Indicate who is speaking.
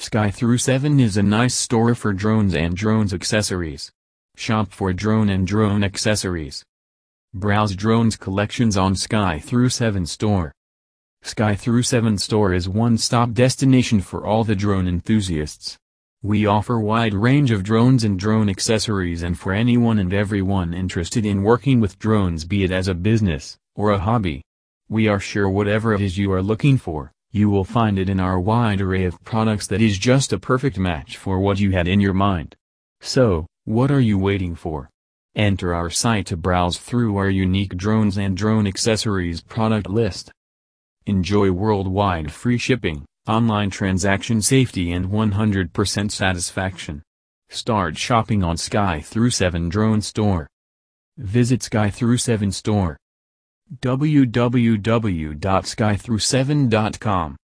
Speaker 1: Sky-Thru7 is a nice store for drones and drones accessories. Shop for drone and drone accessories. Browse drones collections on Sky-Thru7 store. Sky-Thru7 store is one-stop destination for all the drone enthusiasts. We offer wide range of drones and drone accessories, and for anyone and everyone interested in working with drones, be it as a business or a hobby. We are sure whatever it is you are looking for, you will find it in our wide array of products that is just a perfect match for what you had in your mind. So, what are you waiting for? Enter our site to browse through our unique drones and drone accessories product list. Enjoy worldwide free shipping, online transaction safety and 100% satisfaction. Start shopping on Sky-Thru7 Drone Store. Visit Sky-Thru7 Store. www.skythru7.com